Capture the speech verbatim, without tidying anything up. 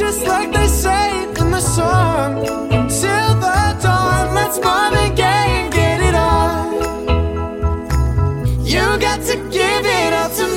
just like they say in the song. Until the dawn, let's mom and gay and get it on. You got to give it up to